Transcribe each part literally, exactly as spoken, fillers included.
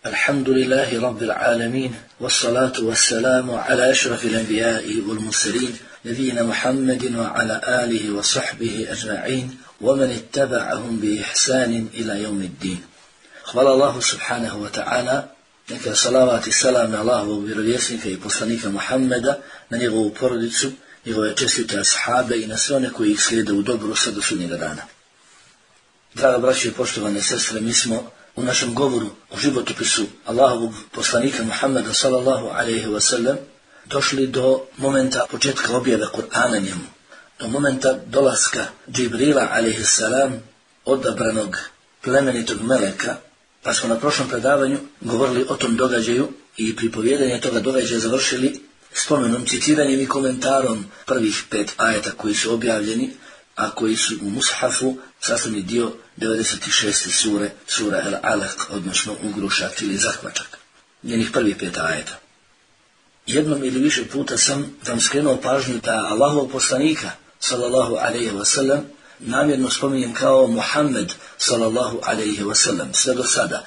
الحمد لله رب العالمين والصلاة والسلام على أشرف الأنبياء والمرسلين نبينا محمد وعلى آله وصحبه أجمعين ومن اتبعهم بإحسان إلى يوم الدين. Hvala Allahu subhanahu wa ta'ala, neka salavat i salam na Allahovog vjerovjesnika i poslanika Muhammeda, na njegovu porodicu, njegove čestite ashabe i na sve one koji ih slijede u dobru sve do sudnjega dana. Draga braćo i poštovane sestre, mi smo u našem govoru o životopisu Allahovog poslanika Muhammeda sallallahu alaihi wa sallam došli do momenta početka objave Kur'ana njemu, do momenta dolaska Džibrila alaihi salam, odabranog plemenitog meleka, pa smo na prošlom predavanju govorili o tom događaju i pripovjedanje toga događaja završili spomenom, citiranjem i komentarom prvih pet ajeta koji su objavljeni, a koji su u Mushafu sastavni dio devedeset šeste sure, sura El-Alaq, odnosno ugrušak ili zahvačak. Njenih prvih pet ajeta. Jednom ili više puta sam vam skrenuo pažnju da Allahov poslanika, sallallahu alaihi wa sallam, namjerno spominjem kao Muhammed, sallallahu alaihi wa sallam, sve do sada.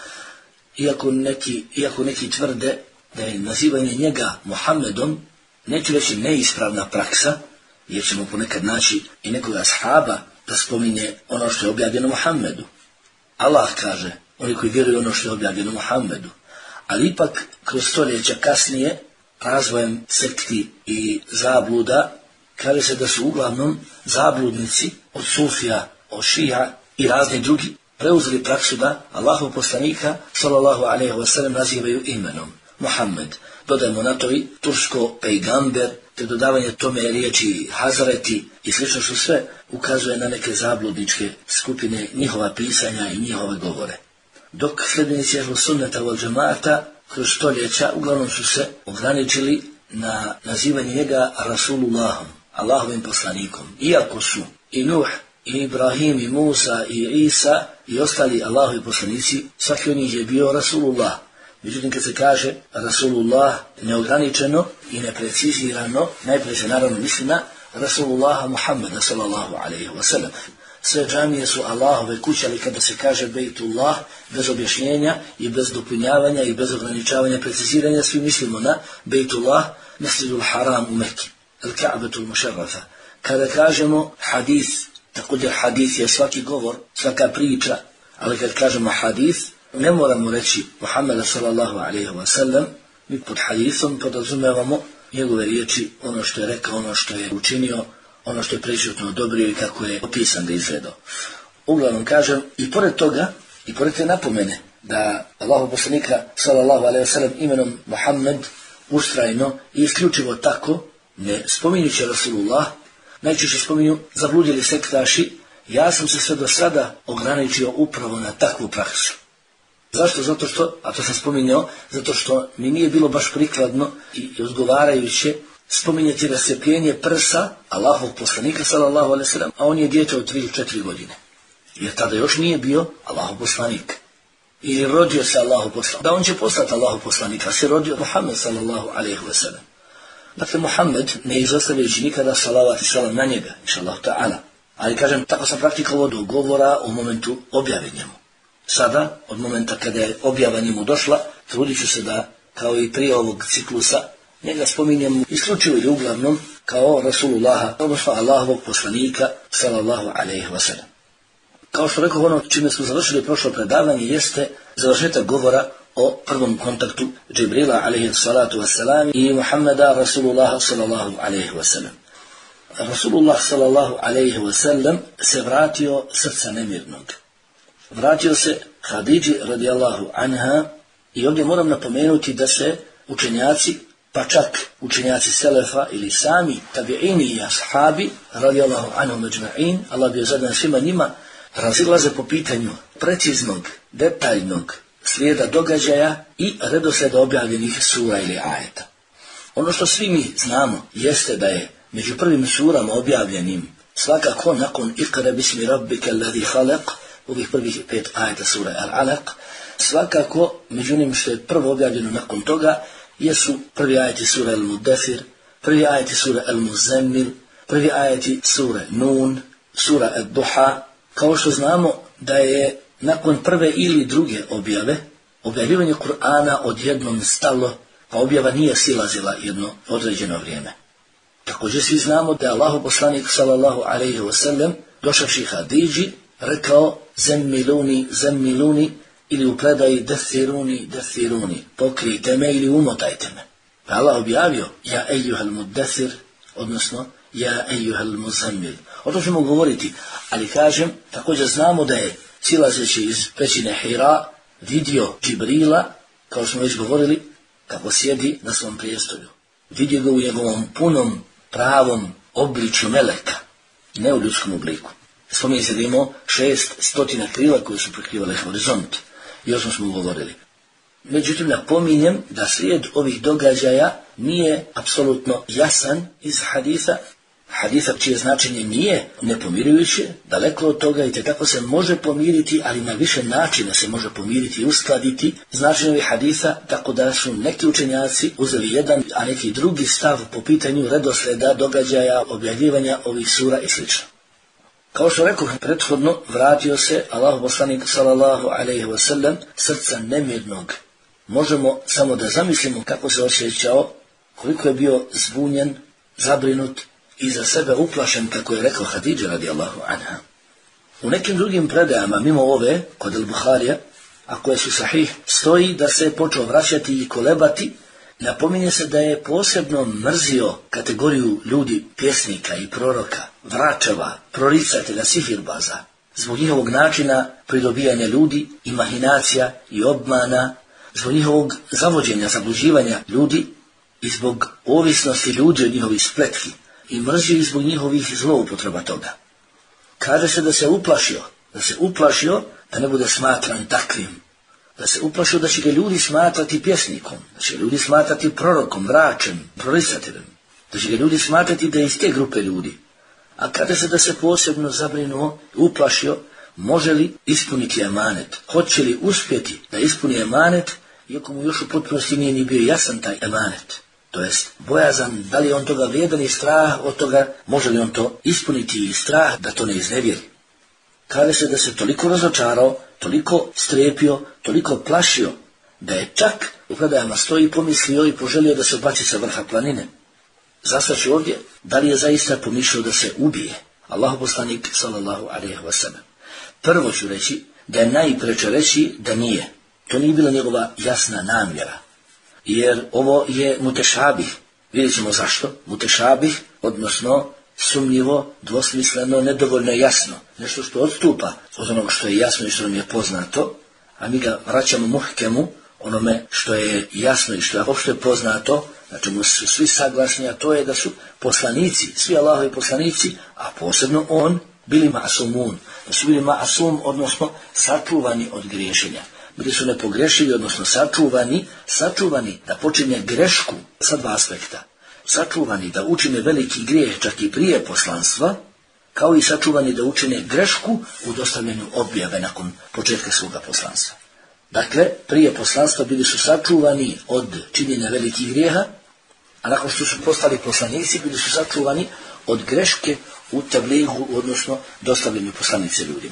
Iako neki, iako neki tvrde da je nazivanje njega Muhammedom, neću reći neispravna praksa, jer ćemo ponekad naći i nekoga ashaba da spominje ono što je objavljeno Muhammedu. Allah kaže, oni koji vjeruju ono što je objavljeno Muhammedu. Ali ipak, kroz stoljeća kasnije, razvojem sekti i zabluda, kaže se da su uglavnom zabludnici od Sufija, od Šija i razni drugi preuzeli praksu da Allahov poslanika, sallallahu alaihi wa sallam, nazivaju imenom Muhammed. Dodajemo na to i tursko pejgamber, te dodavanje tome riječi Hazreti i slično, što sve ukazuje na neke zabludničke skupine, njihova pisanja i njihove govore. Dok sljedbenici Ehlu Sunneta wal Džemaata kroz stoljeća uglavnom su se ograničili na nazivanje njega Rasulullahom, Allahovim poslanikom. Iako su i Nuh, i Ibrahim, i Musa, i Isa i ostali Allahovi poslanici, svaki od njih je bio Rasulullah. Međutim, kad se kaže Rasulullah neograničeno i neprecizirano, najprije se naravno misli na Rasulullaha Muhammeda sallallahu alaihi wa sallam. Sve džamije su Allahove kuće, ali kada se kaže Bejtullah, bez objašnjenja i bez dopunjavanja i bez ograničavanja, preciziranja, svi mislimo na Bejtullah, Mesjidul Haram u Mekki, Al-Ka'batul Mušarrafa. Kada kažemo hadis, također hadis je svaki govor, svaka priča, ali kad kažemo hadis, ne moramo reći Muhammeda sallallahu alaihi wa sallam, mi pod hadisom podrazumevamo njegove riječi, ono što je rekao, ono što je učinio, ono što je prešutno odobrio i kako je opisan da izgledao. Uglavnom kažem, i pored toga, i pored te napomene da Allahov poslanika sallallahu alaihi wa sallam imenom Muhammed ustrajno i isključivo tako, ne spominjući Rasulullah, najčešće spominju zabludjeli sektaši, ja sam se sve do sada ograničio upravo na takvu praksu. Zašto? Zato što, a to sam spominjao, zato što mi nije bilo baš prikladno i odgovarajuće spominjati rascijepljenje prsa Allahovog poslanika sallallahu alejhi ve sellem, a on je dijete od tri ili četiri godine. Jer tada još nije bio Allahov poslanik. Ili rodio se Allahov poslanik. Da on će postati Allahov poslanik, a se rodio Muhammed sallallahu alejhi ve sellem. Dakle, Muhammed ne izostavljajući nikada salavat i salam na njega, inšallahu ta'ala. Ali kažem, tako sam praktikovao do govora u momentu objave njemu. Sada, od momenta kada je objava njemu došla, trudit ću se da, kao i prije ovog ciklusa, njega spominjem isključivo ili uglavnom kao Rasulullaha, odnosno Allahovog poslanika, sallallahu alaihi wa sallam. Kao što rekao, ono čime smo završili prošlo predavanje jeste završetak govora o prvom kontaktu Džibrila alaihi salatu wassalam i Muhammeda Rasulullaha sallallahu alaihi wa sallam. Rasulullah sallallahu alaihi wa sallam se vratio srca nemirnog. Vratio se Hadidži radijallahu anha i ovdje moram napomenuti da se učenjaci, pa čak učenjaci Selefa ili sami tabi'ini i ashabi radijallahu anhum ajma'in, Allah bio zadan svima njima, razilaze po pitanju preciznog, detaljnog slijeda događaja i redosleda objavljenih sura ili ajeta. Ono što svi mi znamo jeste da je među prvim surama objavljenim svakako nakon Iqra bismi rabbika alladhi khalaq, ovih prvih pet ajeta sura Al-Alaq, svakako među onim što je prvo objavljeno nakon toga jesu prvi ajeti sura Al-Mudathir, prvi ajeti sura Al-Muzammil, prvi ajeti sura Nun, sura Ad-Duha. Kao što znamo da je nakon prve ili druge objave objavljivanje Kur'ana odjednom stalo, pa objava nije silazila jedno određeno vrijeme. Također svi znamo da je Allahov poslanik sallallahu alejhi ve sellem došavši Hadidži rekao zemmiluni, zemmiluni, ili u predaji dethiruni, dethiruni, pokrijte me ili umotajte me. Pa Allah objavio ja ejuhel muddethir, odnosno ja ejuhel muzammil. O tom ćemo govoriti, ali kažem, također znamo da je silazeći iz pećine Hira vidio Džibrila, kao smo već govorili, kako sjedi na svom prijestolju. Vidio ga u njegovom punom, pravom obličju meleka, ne u ljudskom obliku. Spominje se da imao šest stotina krila koje su prekrivale horizont. I o tom smo govorili. Međutim, napominjem da slijed ovih događaja nije apsolutno jasan iz haditha. Haditha čije značenje nije nepomirijuće, daleko od toga i tekako se može pomiriti, ali na više načina se može pomiriti i uskladiti značenje ovih haditha, tako da su neki učenjaci uzeli jedan, a neki drugi stav po pitanju redosleda događaja, objavljivanja ovih sura i sl. Kao što rekao prethodno, vratio se Allahov poslanik sallallahu alejhi ve sellem srca nemirnog. Možemo samo da zamislimo kako se osjećao, koliko je bio zbunjen, zabrinut i za sebe uplašen, kako je rekao Hadidža radijallahu anha. U nekim drugim predajama, mimo ove, kod Al-Buharija, a koje su sahih, stoji da se je počeo vraćati i kolebati. Napominje se da je posebno mrzio kategoriju ljudi, pjesnika i proroka, vračeva, proricatelja, sihirbaza, zbog njihovog načina pridobijanja ljudi i mahinacija i obmana, zbog njihovog zavođenja, zabluđivanja ljudi i zbog ovisnosti ljudi od njihovih spletki i mrzio i zbog njihovih zloupotreba toga. Kaže se da se uplašio, da se uplašio da ne bude smatran takvim, da se uplašio da će ga ljudi smatrati pjesnikom, da će ga ljudi smatrati prorokom, vračem, proricateljem, da će ga ljudi smatrati da je iz te grupe ljudi. A kada se da se posebno zabrinuo, uplašio, može li ispuniti emanet, hoće li uspjeti da ispuni emanet, iako mu još u potpunosti nije ni bio jasan taj emanet. To jest, bojazan, da li je on toga vrijedan i strah od toga, može li on to ispuniti i strah da to ne iznevjeri. Kaže se da se toliko razočarao, toliko strepio, toliko plašio, da je čak u predajama stoji pomislio i poželio da se baci sa vrha planine. Zastaću ovdje, da li je zaista pomišljao da se ubije. Allahov poslanik sallallahu alejhi ve sellem. Prvo ću reći da je najpreče reći da nije. To nije bila njegova jasna namjera. Jer ovo je mutešabih. Vidjet ćemo zašto. Mutešabih, odnosno sumnjivo, dvosmisleno, nedovoljno jasno. Nešto što odstupa od onoga što je jasno i što nam je poznato, a mi ga vraćamo muhkemu, onome što je jasno i što je opšte poznato, na čemu su svi saglasni, a to je da su poslanici, svi Allahovi poslanici, a posebno on, bili ma'sumun, da su bili ma'sum, odnosno sačuvani od griješenja. Bili su nepogrešivi, odnosno sačuvani, sačuvani da počinje grešku sa dva aspekta. Sačuvani da učine veliki grijeh čak i prije poslanstva, kao i sačuvani da učine grešku u dostavljanju objave nakon početka svoga poslanstva. Dakle, prije poslanstva bili su sačuvani od činjenja velikih grijeha, a nakon što su postali poslanici bili su sačuvani od greške u tabligu, odnosno dostavljanju poslanice ljudima.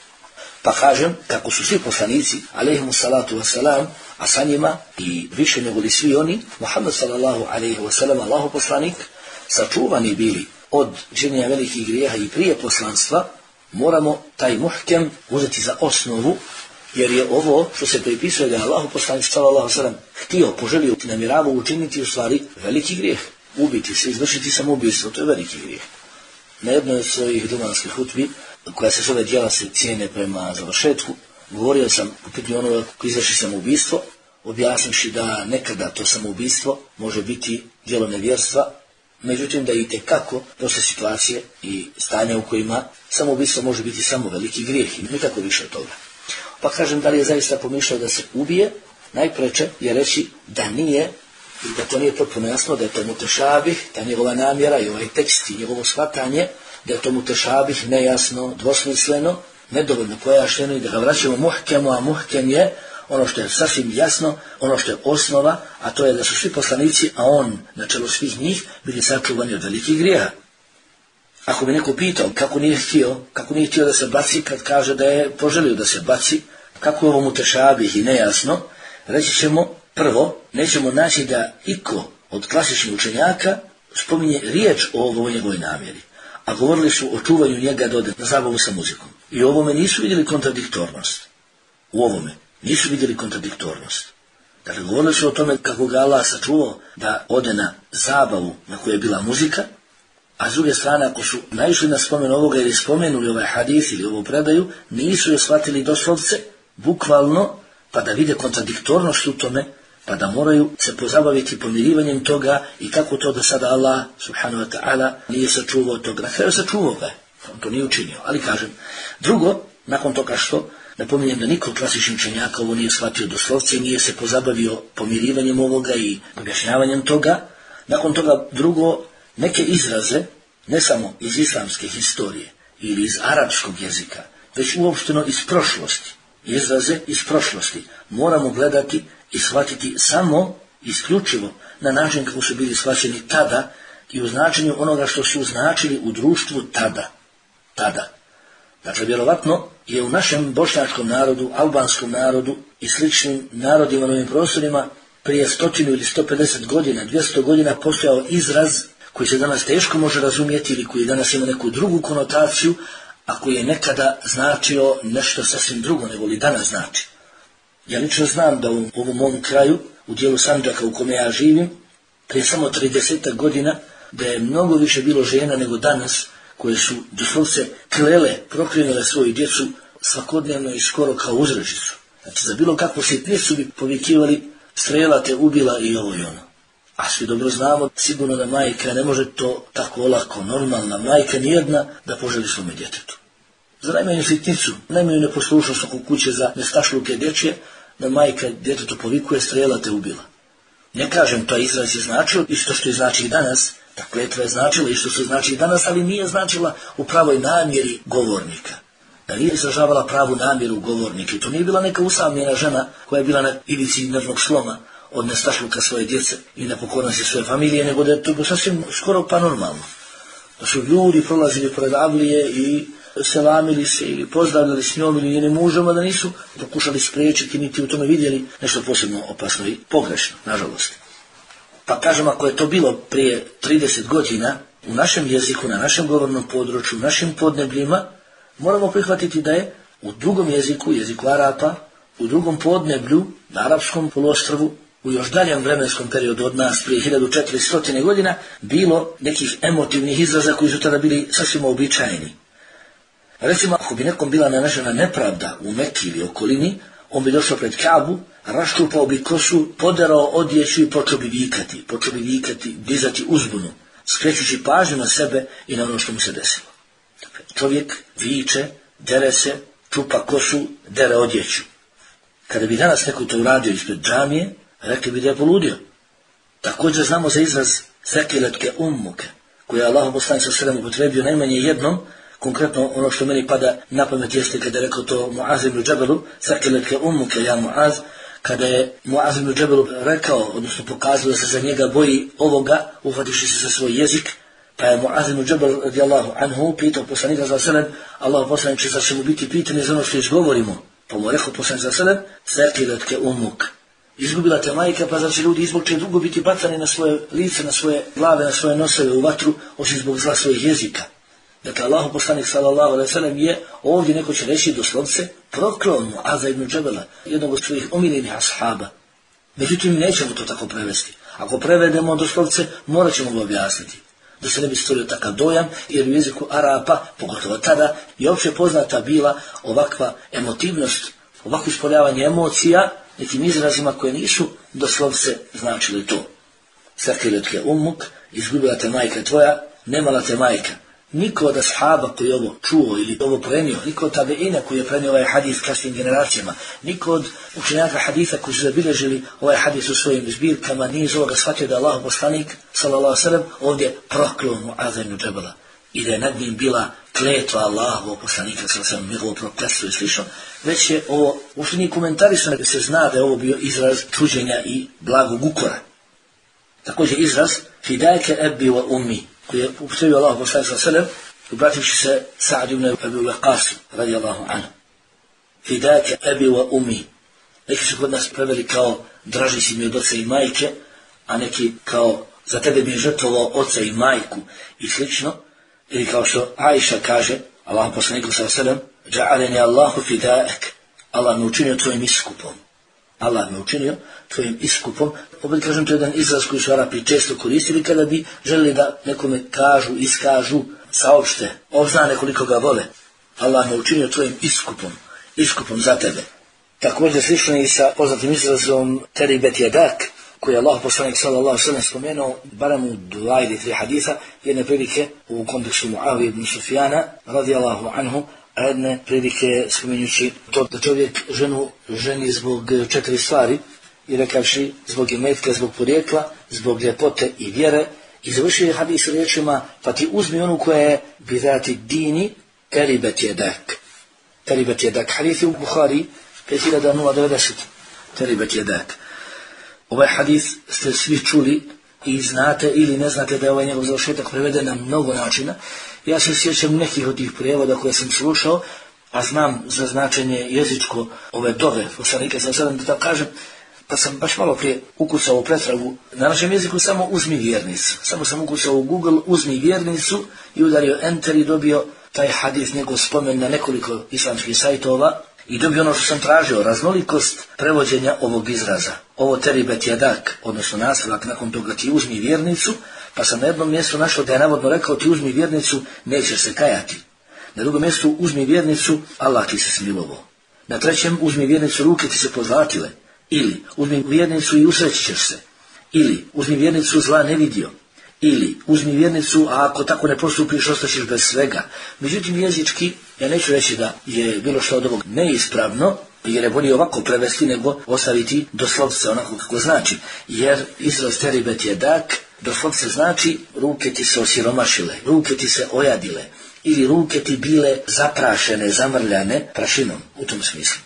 Pa kažem, kako su svi poslanici, alejhimu salatu wasalam, a sa njima i više nego li svi oni, Muhammed sallallahu alejhi ve sellem, Allahov poslanik, sačuvani bili od činjenja velikih grijeha i prije poslanstva, moramo taj muhkem uzeti za osnovu, jer je ovo što se pripisuje da je Allahov poslanik sallallahu alejhi ve sellem htio, poželio, namjeravao učiniti u stvari veliki grijeh. Ubiti se, izvršiti samoubistvo, to je veliki grijeh. Na jednoj od svojih dumanskih hutbi, koja se zove djela se cijene prema završetku, govorio sam u pitanju onoga koji izvrši samoubistvo, objasnivši da nekada to samoubistvo može biti djelo nevjerstva, međutim da i tekako dosta situacije i stanja u kojima samoubistvo može biti samo veliki grijeh i nikako više od toga. Pa kažem, da li je zaista pomišljao da se ubije, najpreče je reći da nije, i da to nije potpuno jasno, da je to mutešabih, ta njegova namjera i ovaj tekst i njegovo shvatanje, da je to mutešabih, nejasno, dvosmisleno, nedovoljno pojašnjeno i da ga vraćamo muhkemu, a muhkem je ono što je sasvim jasno, ono što je osnova, a to je da su svi poslanici, a on na čelu svih njih, bili sačuvani od velikih grijeha. Ako bi neko pitao kako nije htio, kako nije htio da se baci kad kaže da je poželio da se baci, kako je ovo mutešabih i nejasno, Reći ćemo, prvo, nećemo naći da iko od klasičnih učenjaka spominje riječ o ovoj njegovoj namjeri. A govorili su o čuvanju njega da ode na zabavu sa muzikom. I u ovome nisu vidjeli kontradiktornost. U ovome nisu vidjeli kontradiktornost. Dakle, govorili su o tome kako ga Allah sačuvao da ode na zabavu na kojoj je bila muzika, a s druge strane, ako su naišli na spomen ovoga ili spomenuli ovaj hadis ili ovu predaju, nisu je shvatili doslovce, bukvalno, pa da vide kontradiktornost u tome, pa da moraju se pozabaviti pomirivanjem toga i kako to da sada Allah subhanahu wa ta'ala nije sačuvao toga. Na kraju sačuvao ga, on to nije učinio. Ali kažem, drugo, nakon toga što, napominjem da niko klasičnih učenjaka ovo nije shvatio doslovce i nije se pozabavio pomirivanjem ovoga i objašnjavanjem toga, nakon toga drugo, neke izraze, ne samo iz islamske historije ili iz arapskog jezika, već uopšteno iz prošlosti, izraze iz prošlosti, moramo gledati i shvatiti samo, isključivo, na način kako su bili shvaćeni tada i u značenju onoga što su značili u društvu tada. Tada. Dakle, vjerovatno je u našem bošnjačkom narodu, albanskom narodu i sličnim narodima na ovim prostorima prije stotinu ili sto pedeset godina, dvjesto godina postojao izraz koji se danas teško može razumjeti ili koji danas ima neku drugu konotaciju, a koji je nekada značio nešto sasvim drugo nego li danas znači. Ja lično znam da u ovom mom kraju, u dijelu Sandžaka u kome ja živim, prije samo trideset godina, da je mnogo više bilo žena nego danas, koje su doslovce klele, proklinjale svoju djecu svakodnevno i skoro kao uzrečicu. Znači, za bilo kakvu sitnicu bi povikivali, strela te ubila i ovo i ono. A svi dobro znamo, sigurno da majka ne može to tako olako, normalna majka nijedna, da poželi svome djetetu. Za najmanju sitnicu, najmanju neposlušnost oko kuće za nestašluke dječje, da majka djetetu povikuje, strela te ubila. Ne kažem, to izraz je značilo isto što je znači i danas, ta kletva je značila isto što znači i danas, ali nije značila u pravoj namjeri govornika. Da nije izražavala pravu namjeru govornika. I to nije bila neka usamljena žena koja je bila na ivici nervnog sloma od nestašluka svoje djece i nepokornosti svoje familije, nego da je to sasvim skoro pa normalno. Da su ljudi prolazili pored avlije i selamili se ili pozdravljali s njom ili njenim mužem, a da nisu pokušali spriječiti niti u tome vidjeli nešto posebno opasno i pogrešno, nažalost. Pa kažem, ako je to bilo prije trideset godina, u našem jeziku, na našem govornom području, u našim podnebljima, moramo prihvatiti da je u drugom jeziku, jeziku Arapa, u drugom podneblju, na arapskom poluostrvu, u još daljem vremenskom periodu od nas, prije hiljadu četiristo godina, bilo nekih emotivnih izraza koji su tada bili sasvim uobičajeni. Recimo, ako bi nekom bila nanešena nepravda u Meki ili okolini, on bi došao pred Kabu, raščupao bi kosu, poderao odjeću i počeo bi vikati, počeo bi vikati, dizati uzbunu, skrećući pažnju na sebe i na ono što mu se desilo. Čovjek viče, dere se, čupa kosu, dere odjeću. Kada bi danas neko to uradio ispred džamije, rekli bi da je poludio. Također znamo za izraz sekiletke ummuke, koji je Allah poslanik sallallahu alejhi ve sellem upotrijebio najmanje jednom. Konkretno ono što meni pada na pamet jeste kada je rekao to Muaz ibn Džebelu, sekiletke ummuke ja Muaz, kada je Muaz ibn Džebelu rekao, odnosno pokazao da se za njega boji ovoga, uhvatiši se za svoj jezik, pa je Muaz ibn Džebel radijallahu anhu pitao poslanika sallallahu alejhi ve sellem, Allah poslaniče, zar ćemo biti pitani za ono što izgovorimo? Pa mu rekao poslanik sallallahu alejhi ve sellem, sekiletke ummuk. Izgubila te majka, pa zar će ljudi zbog čega drugo biti bacani na svoje lice, na svoje glave, na svoje nosove u vatru, osim zbog zla svojih jezika. Dakle, Allahu poslanik sallallahu alejhi ve sellem je, ovdje neko će reći doslovce, proklao Muaza ibn Džebela, jednog od svojih omiljenih ashaba. Međutim, nećemo to tako prevesti. Ako prevedemo doslovce, morat ćemo ga objasniti. Da se ne bi stvorio takav dojam, jer u jeziku Arapa, pogotovo tada, je opće poznata bila ovakva emotivnost, ovakvo ispoljavanje emocija, nekim izrazima koje nisu doslovce značili to. Sekiletke ummuk, izgubila te majka tvoja, nemala te majka. Niko od ashaba koji je ovo čuo ili ovo prenio, niko od tabeina koji je prenio ovaj hadis kasnim generacijama, niko od učenjaka hadisa koji su zabilježili ovaj hadis u svojim zbirkama, nije iz ovoga shvatio da je Allah poslanik sallallahu alejhi ve sellem ovdje proklao Muaza ibn Džebela i da je nad njim bila kletva Allahovog poslanika sallallahu alejhi ve sellem, njegovo prokletstvo i slično, već je ovo uopšte nije komentarisano, da se zna da je ovo bio izraz čuđenja i blagog ukora. Također izraz fidajke ebi wa ummi, koji je upotrijebio Allah poslanik sallallahu alejhi ve sellem, obrativši se Sa'd ibn Abi Waqqas radijallahu anhu. Fidajke ebi wa ummi. Neki su kod nas preveli kao draži si mi od oca i majke, a neki kao za tebe bi žrtvovao oca i majku i slično. Ili kao što Ajša kaže, Allah poslaniku sallallahu alejhi ve sellem, ja'alani Allahu fidaak, Allah me učinio tvojim iskupom. Allah me učinio tvojim iskupom. Opet kažem, to je jedan izraz koji su Arapi često koristili kada bi želeli da nekome kažu, iskažu, saopšte, obznane koliko ga vole. Allah me učinio tvojim iskupom, iskupom za tebe. Također slično i sa poznatim izrazom teribet jedak, koji je Allah poslanik sallallahu alejhi ve sellem spomenuo barem u dva ili tri hadisa, jedne prilike u kontekstu Muavije ibn Sufjana radijallahu anhu, a jedne prilike spominjući to da čovjek ženu ženi zbog četiri stvari i rekavši zbog imetka, zbog porijekla, zbog ljepote i vjere, i završio je hadis riječima, pa ti uzmi onu koja je bidati dini teribet jedak. Teribet jedak. Hadis je u Buhari pet hiljada devedeset. Teribet jedak. Ovaj hadis ste svi čuli i znate ili ne znate da je ovaj njegov završetak preveden na mnogo načina. Ja se sjećam nekih od tih prijevoda koje sam slušao, a znam za značenje jezičko ove dove, poslanika sam sada da tako kažem, pa sam baš malo prije ukucao u pretragu. Na našem jeziku samo uzmi vjernicu. Samo sam ukucao u Google uzmi vjernicu i udario enter i dobio taj hadis, njegov spomen na nekoliko islamskih sajtova i dobio ono što sam tražio, raznolikost prevođenja ovog izraza. Ovo teribet jedak, odnosno nastavak nakon toga ti uzmi vjernicu, pa sam na jednom mjestu našao da je navodno rekao ti uzmi vjernicu, nećeš se kajati. Na drugom mjestu uzmi vjernicu, Allah ti se smilovao. Na trećem uzmi vjernicu, ruke ti se pozlatile. Ili uzmi vjernicu i usreći ćeš se. Ili uzmi vjernicu, zla ne vidio. Ili uzmi vjernicu, a ako tako ne postupiš, ostaćeš bez svega. Međutim, jezički, ja neću reći da je bilo što od ovog neispravno, jer je bolje ovako prevesti nego ostaviti doslovce onako kako znači. Jer izraz teribet jedak doslovce znači ruke ti se osiromašile, ruke ti se ojadile, ili ruke ti bile zaprašene, zamrljane prašinom, u tom smislu.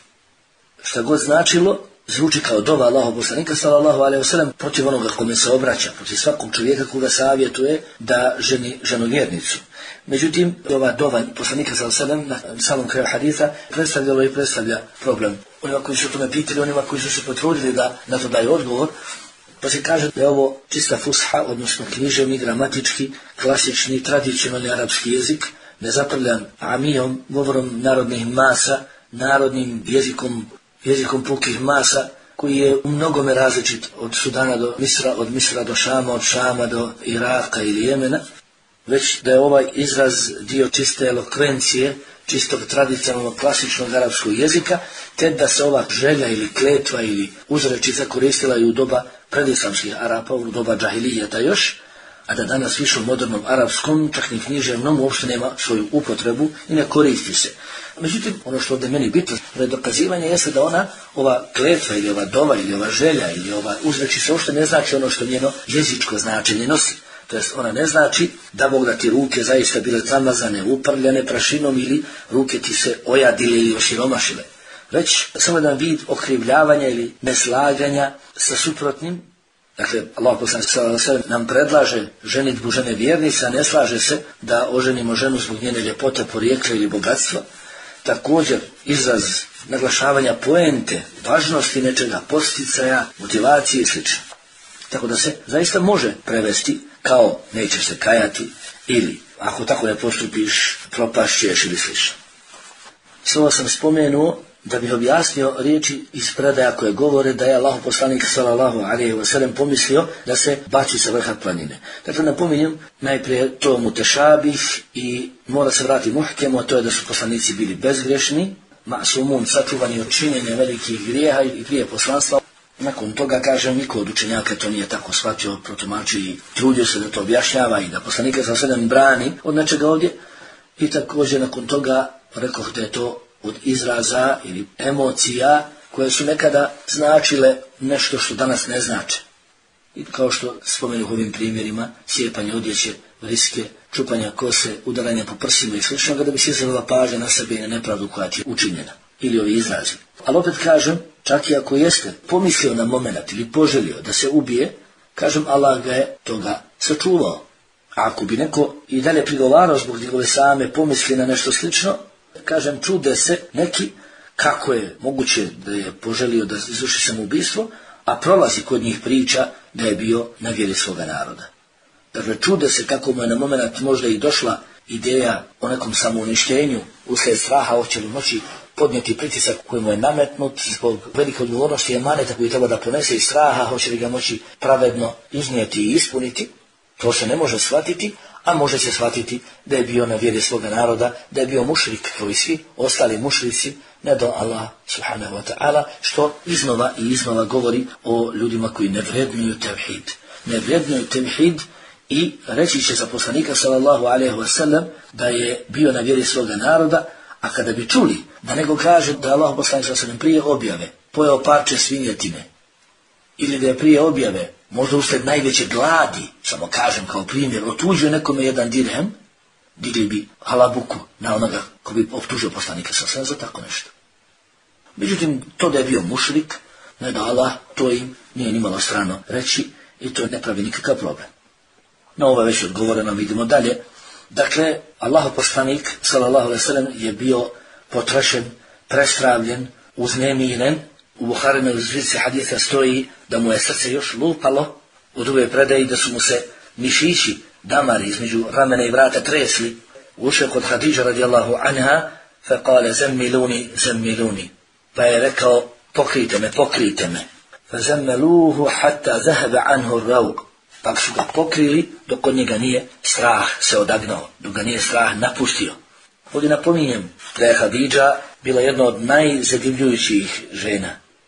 Šta god značilo, zvuči kao dova Allahov poslanika sallallahu alejhi ve sellem protiv onoga kome se obraća, protiv svakog čovjeka koga savjetuje da ženi ženu vjernicu. Međutim, ova dova poslanika sallallahu alejhi ve sellem na samom kraju hadisa predstavljalo i predstavlja problem onima koji su o tome pitali, onima koji su se potrudili da na to daju odgovor. Pa se kaže da je ovo čista fusha, odnosno književni, gramatički, klasični, tradicionalni arapski jezik, nezaprljan amijom, govorom narodnih masa, narodnim jezikom, jezikom pukih masa, koji je u mnogome različit od Sudana do Misra, od Misra do Šama, od Šama do Iraka ili Jemena, već da je ovaj izraz dio čiste elokvencije, čistog tradicionalnog klasičnog arapskog jezika, te da se ova želja ili kletva ili uzrečica koristila i u doba predislamskih Arapa, u doba džahilijeta još, a da danas više u modernom arapskom, čak ni književnom, uopšte nema svoju upotrebu i ne koristi se. Međutim, ono što ovdje meni bitno za dokazivanje jeste da ona, ova kletva ili ova dova ili ova želja ili ova uzrečica uopšte ne znači ono što njeno jezičko značenje nosi. To jest ona ne znači da Bog da ti ruke zaista bile zamazane, uprljane prašinom ili ruke ti se ojadile ili osiromašile. Već samo jedan vid okrivljavanja ili neslaganja sa suprotnim. Dakle, Allah poslanik sallallahu alejhi ve sellem nam predlaže ženidbu žene vjernice, a ne slaže se da oženimo ženu zbog njene ljepote, porijekla ili bogatstva. Također, izraz naglašavanja poente, važnosti nečega, posticaja, motivacije i sl. Tako da se zaista može prevesti kao nećeš se kajati ili ako tako ne postupiš propašćeš ili sl. Slovo sam spomenuo da bih objasnio riječi iz predaja koje govore da je Allahov poslanik sallallahu alejhi ve sellem pomislio da se baci sa vrha planine. Dakle, napominjem najprije to mutešabih i mora se vratiti muhkemu, a to je da su poslanici bili bezgrešni, masumun, sačuvani od činjenja velikih grijeha i prije poslanstva. Nakon toga, kažem, niko od učenjaka to nije tako shvatio, protumači i trudio se da to objašnjava i da poslanika sallallahu alejhi ve sellem brani od nečega ovdje. I također nakon toga rekoh da je to od izraza ili emocija koje su nekada značile nešto što danas ne znače. I kao što spomenuh ovim primjerima, sjepanje odjeće, vriske, čupanja kose, udaranje po prsima i slično, kada bi se izrazila pažnja na sebe i na nepravdu koja je učinjena. Ili ovi izrazi. Ali opet kažem, čak i ako jeste pomislio na moment ili poželio da se ubije, kažem, Allah ga je toga sačuvao. A ako bi neko i dalje prigovarao zbog njegove same pomisli na nešto slično, kažem, čude se neki kako je moguće da je poželio da izvrši samoubistvo, a prolazi kod njih priča da je bio na vjeri svoga naroda. Dakle, čude se kako mu je na moment možda i došla ideja o nekom samouništenju uslijed straha hoće li moći podnijeti pritisak koji mu je nametnut zbog velike odgovornosti i emaneta koji treba da ponese iz straha, hoće li ga moći pravedno iznijeti i ispuniti. To se ne može shvatiti, a može se shvatiti da je bio na vjeri svoga naroda, da je bio mušrik kao i svi ostali mušrici, ne do Allah subhanahu wa ta'ala, što iznova i iznova govori o ljudima koji ne vrednuju tevhid. Ne vrednuju tevhid i reći će za poslanika sallallahu alejhi ve sellem da je bio na vjeri svoga naroda, a kada bi čuli da nego kaže da Allah poslanik sallallahu alejhi ve sellem prije objave pojeo parče svinjetine ili da je prije objave možda uslijed najveće gladi, samo kažem kao primjer, otuđio nekome jedan dirhem, digli bi halabuku na onoga ko bi optužio poslanika sallallahu alejhi ve sellem za tako nešto. Međutim, to da je bio mušrik, ne da Allah, to im nije nimalo strano reći i to ne pravi nikakav problem. No, ovo je već odgovoreno, vidimo dalje. Dakle, Allahov poslanik sallallahu alejhi ve sellem je bio potrašen, prestravljen, uznemiren. U Buharinoj zbirci hadisa stoji da mu je srce još lupalo, u drugoj predaji da su mu se mišići, damari između ramena i vrata tresli. Ušao kod Hadidže radijallahu anha, fa kale zemmiluni, zemmiluni. Pa je rekao, pokrijte me, pokrijte me. Fa zemmeluhu hatta zahaba anhu rauk. Pa su ga pokrili dok od njega nije strah se odagnao, dok ga nije strah napustio. Ovdje napominjem da je Hadidža bila jedna od najzadivljujućih žena.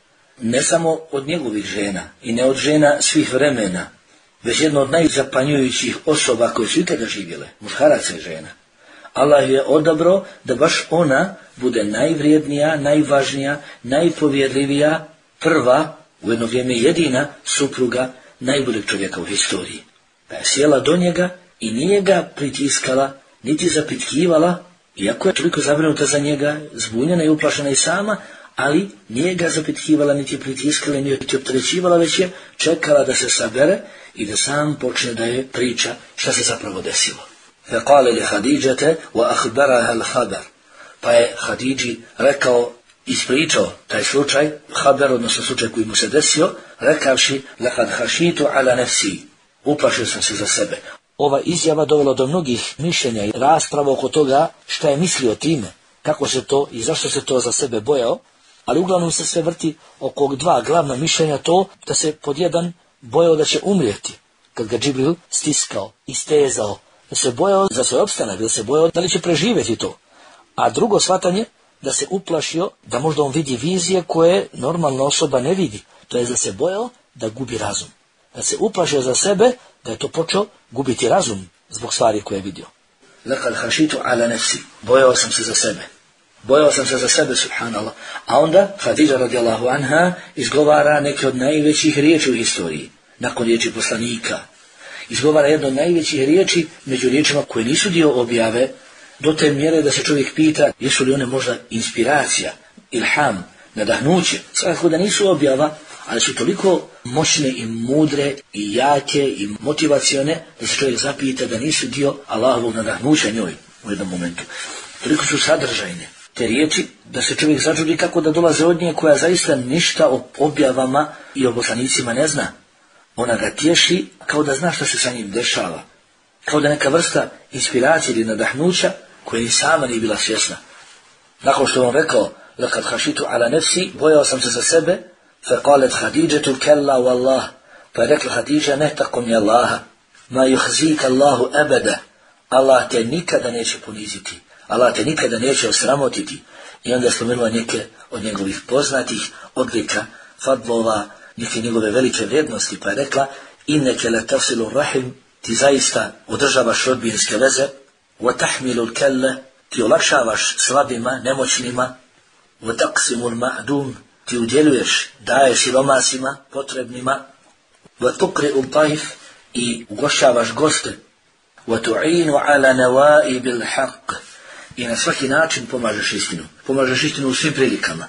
Ne samo od njegovih žena i ne od žena svih vremena, već jedna od najzapanjujućih osoba koje su ikada živjele, muškaraca i žena. Allah je odabrao da baš ona bude najvrijednija, najvažnija, najpovjerljivija, prva, u jedno vrijeme jedina supruga najboljeg čovjeka u historiji. Pa je sjela do njega i nije ga pritiskala, niti zapitkivala, iako je toliko zabrinuta za njega, zbunjena i uplašena i sama, ali nije ga zapitkivala, niti pritiskala, niti opterećivala, već je čekala da se sabere i da sam počne da je priča šta se zapravo desilo. Faqale li Hadidžete wa akhbaraha al-khabar. Pa je Hadidži rekao, ispričao taj slučaj, haber, odnosno slučaj koji mu se desio, rekavši, lekad hašitu ala nefsi, uplašio sam se za sebe. Ova izjava dovela do mnogih mišljenja i rasprava oko toga šta je mislio time, kako se to i zašto se to za sebe bojao, ali uglavnom se sve vrti oko dva glavna mišljenja, to da se pod jedan bojao da će umrijeti, kad ga Džibril stiskao, istezao, da se bojao za svoj opstanak, da se bojao da li će preživjeti to. A drugo shvatanje, da se uplašio da možda on vidi vizije koje normalna osoba ne vidi, to je da se bojao da gubi razum. Da se uplašio za sebe, da je to počeo gubiti razum zbog stvari koje je vidio. Lekad hašitu ala nefsi, bojao sam se za sebe. Bojao sam se za sebe, subhanallah. A onda Hadidža radijallahu anha izgovara neke od najvećih riječi u historiji, nakon riječi poslanika. Izgovara jedno od najvećih riječi među riječima koje nisu dio objave, do te mjere da se čovjek pita jesu li one možda inspiracija, ilham, nadahnuće. Svakako da nisu objava, ali su toliko moćne i mudre i jake i motivacione da se čovjek zapita da nisu dio Allahovog nadahnuća njoj u jednom momentu. Toliko su sadržajne te riječi da se čovjek začudi kako da dolaze od nje koja zaista ništa o objavama i o poslanicima ne zna. Ona ga tješi kao da zna šta se sa njim dešava. Kao da neka vrsta inspiracije ili nadahnuća koja ni sama nije bila svjesna. Nakon što on rekao, lekad hašitu ala nefsi, bojao sam se za sebe, fa qalet Hadidžetu kella wallah, pa je rekla Hadidža, ne tako mi Allaha, ma yuhzika Allahu ebeda, Allah te nikada neće poniziti, Allah te nikada neće osramotiti. I onda je spomenula neke od njegovih poznatih odlika, fadlova, neke njegove velike vrijednosti, pa je rekla, inneke le tasilu rahim, ti zaista održavaš rodbinske veze, wa tahmilul kelle, ti olakšavaš slabima, nemoćnima, wa taqsimul ma'dum, ti udjeljuješ, daješ siromasima, potrebnima, wa tuqri'ul taif, i ugošćavaš goste, wa tu'inu ala nawaibil haqq, i na svaki način pomažeš istinu. Pomažeš istinu u svim prilikama.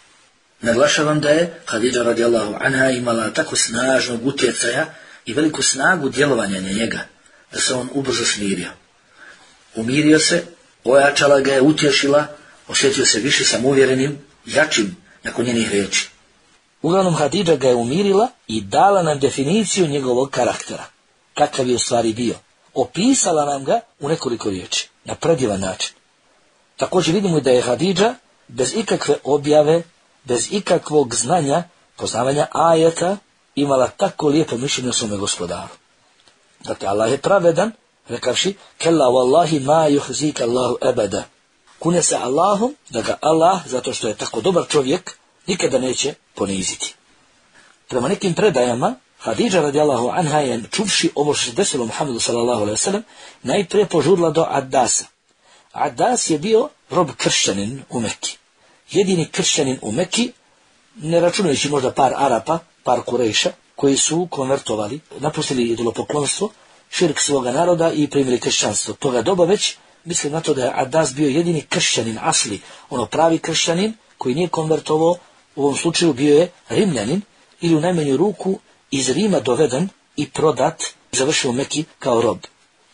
Naglašavam da je Hadidža radijallahu anha imala tako snažnog utjecaja i veliku snagu djelovanja na njega, da se on ubrzo smirio. Umirio se, ojačala ga je, utješila, osjetio se više samouvjerenim, jačim nakon njenih riječi. Uglavnom Hadidža ga je umirila i dala nam definiciju njegovog karaktera. Kakav je u stvari bio. Opisala nam ga u nekoliko riječi. Na predivan način. Također vidimo da je Hadidža bez ikakve objave, bez ikakvog znanja, poznavanja ajeta, imala tako lijepo mišljenje o svome gospodaru. Dakle, Allah je pravedan, rekavši, kella wallahi ma yuhzika Allahu ebeda. Kune se Allahom, da ga Allah, zato što je tako dobar čovjek, nikada neće poniziti. Prema nekim predajama, Hadidža radijallahu anha je, čuvši ovo što se desilo Muhammedu sallallahu alejhi ve sellem, najprije požurila do Addasa. Addas je bio rob kršćanin u Mekki. Jedini kršćanin u Mekki, ne računajući možda par Arapa, par Kurejša, koji su konvertovali, napustili idolopoklonstvo, širk svoga naroda i primili kršćanstvo. Toga doba već, mislim na to da je Addas bio jedini kršćanin, asli, ono pravi kršćanin, koji nije konvertovao, u ovom slučaju bio je Rimljanin, ili u najmanju ruku iz Rima doveden i prodat, završio u Mekki kao rob.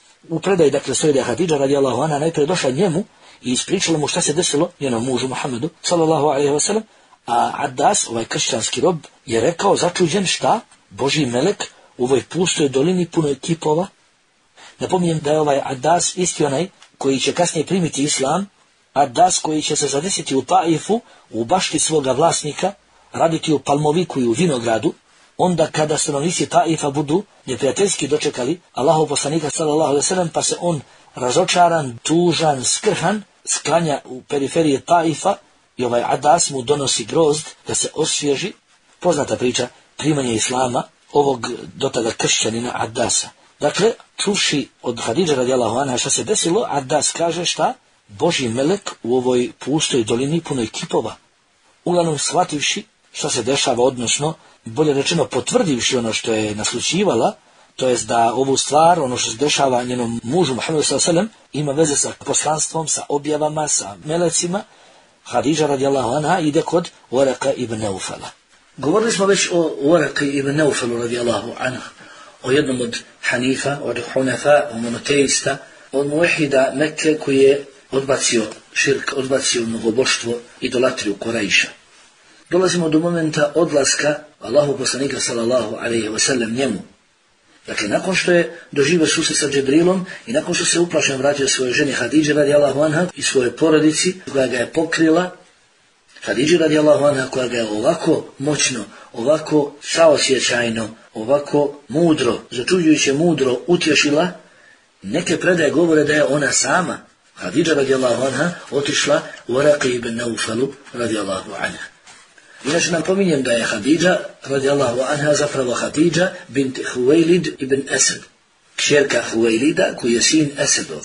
U predaji, dakle, stoji da je Hadidža radijallahu anha najprije došla njemu i ispričala mu šta se desilo njenom mužu Muhammedu sallallahu alejhi ve sellem, a Addas, ovaj kršćanski rob, je rekao začuđen šta? Božji melek u ovoj pustoj dolini punoj kipova. Napominjem da je ovaj Addas isti onaj koji će kasnije primiti islam, Addas koji će se zadesiti u Taifu, u bašti svoga vlasnika, raditi u palmoviku i u vinogradu, onda kada stanovnici Taifa budu neprijateljski dočekali Allahov poslanika sallallahu alejhi ve sellem, pa se on razočaran, tužan, skrhan, sklanja u periferije Taifa i ovaj Addas mu donosi grozd da se osvježi. Poznata priča primanja islama ovog dotada kršćanina Addasa. Dakle, čuvši od Hadidže radijallahu anha šta se desilo, Addas kaže šta? Božji melek u ovoj pustoj dolini punoj kipova. Uglavnom shvativši šta se dešava, odnosno bolje rečeno potvrdivši ono što je naslućivala, to jest da ovu stvar, ono što se dešava njenom mužu Muhammedu sallallahu alejhi ve sellem, ima veze sa poslanstvom, sa objavama, sa melecima, Hadidža radijallahu anha ide kod Waraka ibn Naufala. Govorili smo već o Waraka ibn Naufalu radijallahu anhu, o jednom od Hanifa, od Hunafa, od monoteista, od muvahida Mekke koji je odbacio širk, odbacio mnogoboštvo, idolatriju Kurejša. Dolazimo do momenta odlaska Allahu poslanika sallallahu alejhi ve sellem njemu. Dakle, nakon što je doživio susret sa Džibrilom i nakon što se uplašen vratio svojoj ženi Hadidži radijallahu anha i svojoj porodici koja ga je pokrila, Hadidži radijallahu anha koja ga je ovako moćno, ovako saosjećajno, ovako mudro, začuđujuće mudro utješila, neke predaje govore da je ona sama, Hadidža radijallahu anha, otišla u Waraka ibn Naufalu radijallahu anha. Inače napominjem da je Hadidža radijallahu anha zapravo Hadidža bint Huwailid ibn Asad, kćerka Huwailida koji je sin Asadov,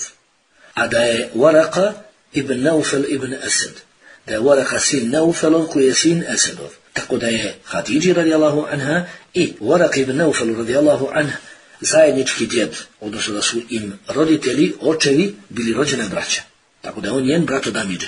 a da je Waraka ibn Naufal ibn Asad, da je Waraka sin Naufalov koji je sin Asadov. Tako da je Hadidži radijallahu anha i Waraka ibn Naufalu radijallahu anha zajednički djed, odnosno da su im roditelji, očevi, bili rođene braća. Tako da je on njen brato Damidže.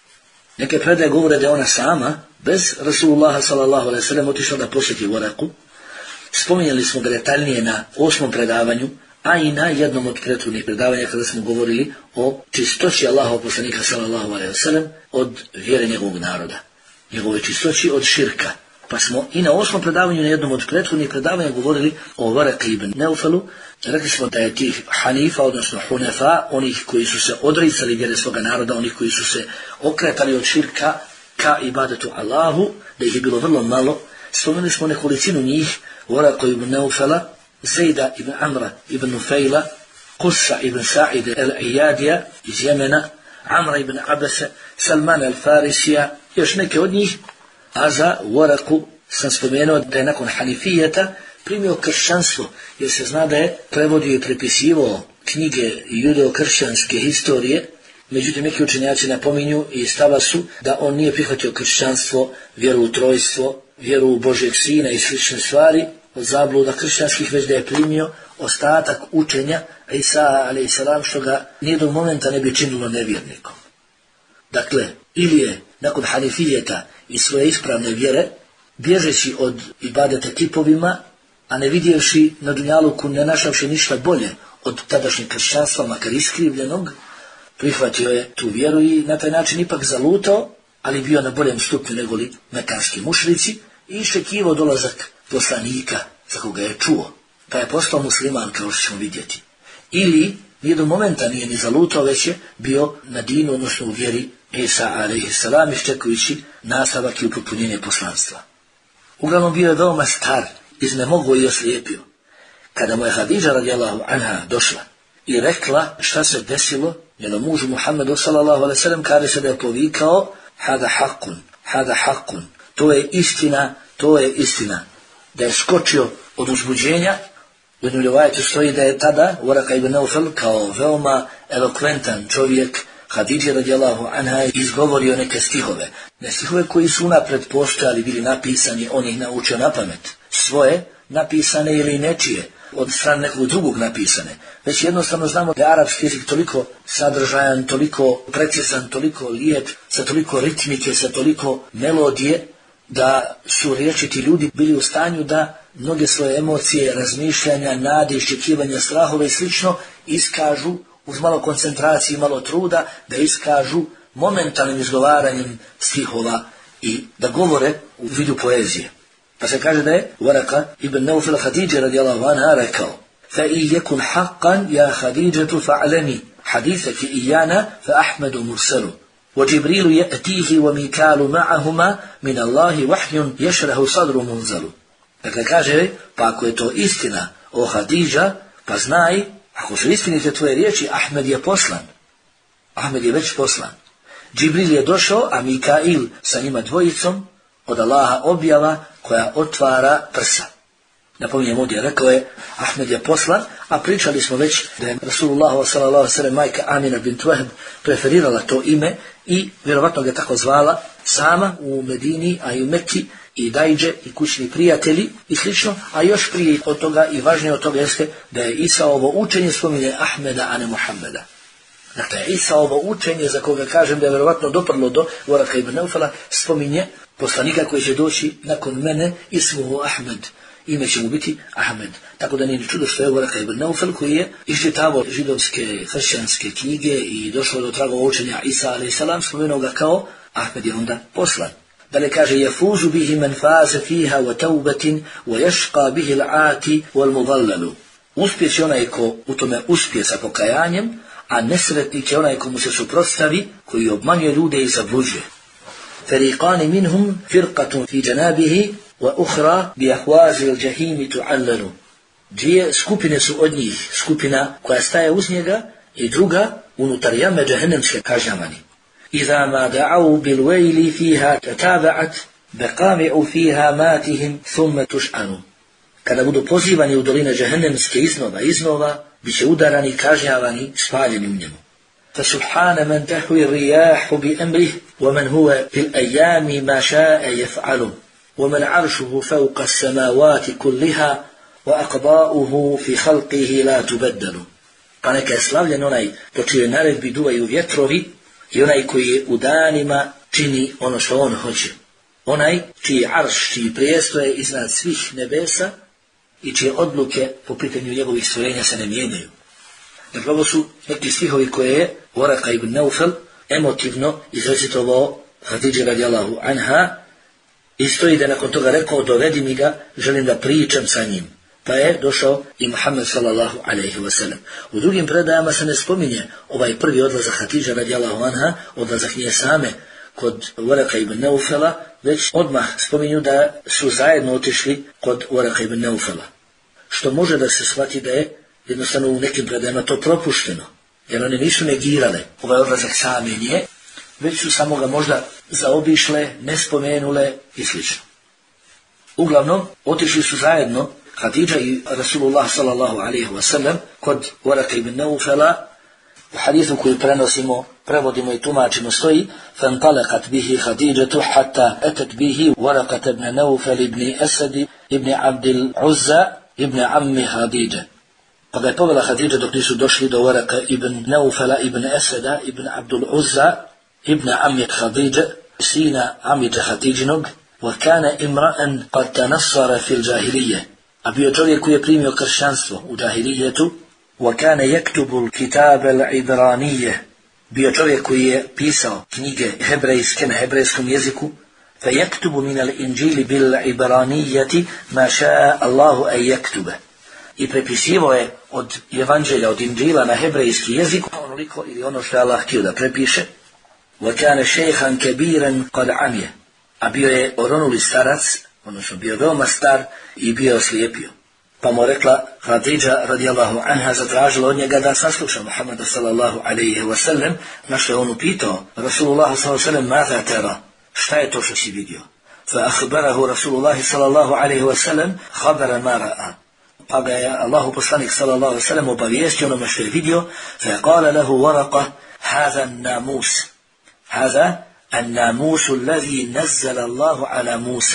Neke predaje govore da je ona sama, bez Rasulullaha sallallahu alejhi ve sellem, otišla da posjeti Waraku. Spominjali smo ga detaljnije na osmom predavanju, a i na jednom od prethodnih predavanja kada smo govorili o čistoći Allahov poslanika sallallahu alejhi ve sellem od vjere njegovog naroda, njegove čistoći od širka. Pa smo i na osmom predavanju, na jednom od prethodnih predavanja govorili o Waraka ibn Naufalu. Rekli smo da je tih Hanifa, odnosno Hunafa, onih koji su se odricali vjere svoga naroda, onih koji su se okretali od širka ka ibadetu Allahu, da ih je bilo vrlo malo. Spomenuli smo nekolicinu njih: Waraka ibn Naufala, Zejda ibn Amra ibn Nufejla, Qussa ibn Sa'id al-Iyadija iz Jemena, Amra ibn Abasa, Salman al-Farisija, još neke od njih. A za Waraku sam spomenuo da je nakon Hanifijeta primio kršćanstvo, jer se zna da je prevodio i prepisivao knjige judeo-kršćanske historije. Međutim, neki učenjaci napominju i stava su da on nije prihvatio kršćanstvo, vjeru u trojstvo, vjeru u Božjeg Sina i slične stvari od zabluda kršćanskih, već da je primio ostatak učenja Isa alejhi selam, što ga nijednog momenta ne bi činilo nevjernikom. Dakle, ili je nakon Hanifijeta i svoje ispravne vjere, bježeći od ibadeta kipovima, a ne vidjevši na dunjaluku, ne našavši ništa bolje od tadašnjeg kršćanstva, makar iskrivljenog, prihvatio je tu vjeru i na taj način ipak zalutao, ali bio na boljem stupnju nego li mekanski mušrici i iščekivao dolazak poslanika za koga je čuo, pa je postao musliman kao što ćemo vidjeti. Ili nijednog momenta nije ni zalutao, već je bio na dinu, odnosno u vjeri Isa alejhiselam, iščekujući nastavak i upotpunjenje poslanstva. Uglavnom bio je veoma star, iznemogao i oslijepio. Kada mu je Hadidža radijallahu anha došla i rekla šta se desilo njenom mužu Muhammedu sallallahu alejhi ve sellem, kaže se da je povikao hada haqqun, hada haqqun, to je istina, to je istina. Da je skočio od uzbuđenja. U jednom rivajetu stoji da je tada Waraka ibn Naufel kao veoma elokventan čovjek Hadidži radijallahu anha izgovorio neke stihove. Ne stihove koji su unapred postojali, bili napisani, on ih naučio na pamet. Svoje napisane ili nečije, od strane nekog drugog napisane. Već jednostavno znamo da je arapski jezik toliko sadržajan, toliko precizan, toliko lijep, sa toliko ritmike, sa toliko melodije, da su riječiti ljudi bili u stanju da mnoge svoje emocije, razmišljanja, nade, iščekivanja, strahove i slično iskažu uz malo koncentracije i malo truda, da iskažu momentalnim izgovaranjem stihova i da govore u vidu poezije. Pa se kaže da je Waraka ibn Naufel Hadidži radijallahu anha rekao: fa i yakun haqqan ya Hadidžatu fa'lami hadithaki iyana fa Ahmedu mursalu وجبريل يأتيه وميكال معهما من الله وحي يشرح صدر منزل. Dakle kaže, pa ako je to istina o Hadidža, pa znaj, ako su istinite tvoje riječi, Ahmed je poslan. Ahmed je već poslan. Džibril je došao, a Mikail sa njima dvojicom od Allaha objava koja otvara prsa. Napominjem ovdje, rekao je, Ahmed je poslan, a pričali smo već da je Rasulullah sallallahu alejhi ve sellem majka Amina bint Wahb preferirala to ime i vjerovatno ga tako zvala sama u Medini, a i u Mekki, i dajđe i kućni prijatelji i slično, a još prije od toga i važnije od toga jeste da je Isa ovo učenje spominje Ahmeda, a ne Muhammeda. Dakle, Isa ovo učenje za koga kažem da je vjerovatno doprlo do Waraka ibn Naufela spominje poslanika koji će doći nakon mene, ismuhu Ahmed, ime će mu biti Ahmed. Tako da nije ni čudo što je Waraka ibn Naufel koji je iščitavao židovske, hršćanske knjige i došlo do tragova učenja Isa alejhiselam, spomenuo ga kao Ahmed je onda poslan. Dalje kaže: yafuzu bihi man faza fiha wa tawbatin wa yashqa bihi al-aati wal mudallalu. Uspjet će onaj ko u tome uspije sa pokajanjem, a nesretnik je onaj ko mu se suprotstavi, koji obmanjuje ljude i zabluđuje. Fariqani minhum firqatun fi janabihi wa ukhra bi ahwazi al-jahim tu'allalu. Dvije skupine su od njih, skupina koja staje uz njega i druga unutar jame džehennemske kažnjavani. إذا ما دعوا بالويل فيها تتابعت بقامع فيها ماتهم ثم تشعنوا. Kada budu pozivani u doline džehennemske iznova iznova, bit će udarani i kažnjavani, spaljeni u njemu. فسبحان من تحوي الرياح بأمره ومن هو في الأيام ما شاء يفعل ومن عرشه فوق السماوات كلها وأقضاؤه في خلقه لا تبدل. Pa neka je slavljen onaj po čijoj naredbi duvaju vjetrovi i onaj koji u danima čini ono što on hoće. Onaj čiji arš, čiji prijestoje iznad svih nebesa i čije odluke po pitanju njegovih stvorenja se ne mijenjaju. Dakle, ovo su neki stihovi koje je Waraka ibn Naufel emotivno izrecitovao Hadidži radijallahu anha i stoji da nakon toga rekao: dovedi mi ga, želim da pričam sa njim. Pa je došao i Muhammed sallallahu alejhi ve sellem. U drugim predajama se ne spominje ovaj prvi odlazak Hadidže radijallahu anha, odlazak nje same kod Waraka ibn Naufela, već odmah spominju da su zajedno otišli kod Waraka ibn Naufela. Što može da se shvati da je jednostavno u nekim predajama to propušteno, jer one nisu negirale ovaj odlazak same nje, već su samo ga možda zaobišle, ne spomenule i sl. Uglavnom, otišli su zajedno Hadidža i Rasulullah sallallahu alejhi ve sellem kod Waraka ibn Naufela. U hadithu koji prenosimo, prevodimo i tumačimo stoji: فانطلقت به خديجة حتى أتت به ورقة بن نوفل ibn Asad ibn عبد العزى ibn عم خديجة. Pa ga je povela Hadidža dok nisu došli do Waraka ibn Naufela ibn Asada ibn Abdul Uzza ibn Ammi Khadidža, sina Amidža Hadidžinog, وكان امرأ قد تنصر في الجاهلية, a bio čovjek koji je primio kršćanstvo u džahilijetu. وكان يكتب الكتاب العبرانية bio čovjek koji je pisao knjige hebrejske na hebrejskom jeziku, فَيَكْتُبُ مِنَ الْإِنْجِيلِ بِالْعِبْرَانِيَّةِ مَا شَاءَ اللَّهُ أَنْ يَكْتُبَ. I prepisivo je od evanđelja, od Inđila na hebrejski jezik onoliko ili ono što je Allah htio da prepiše. وَكَانَ شَيْخًا كَبِيرًا قَدْ عَمِيَ. A bio je oronuli starac, odnosno bio veoma star i bio slijepio. Pa mu rekla Hadidža radijallahu anha, zatražila od njega da sasluša Muhammada sallallahu alaihi wa sallam, na što je on upitao Rasulullah sallallahu alaihi wa sallam, mada tera, šta je to što si vidio? Fa akhbarahu Rasulullah sallallahu alaihi wa sallam khabara ma ra'a. Pa ga je Allahu poslanik sallallahu alaihi wa sallam obavijestio onome što je vidio, fa je kala lahu Waraqa, hada namus, hada an-namus alladhi nazzala Allahu ala Musa.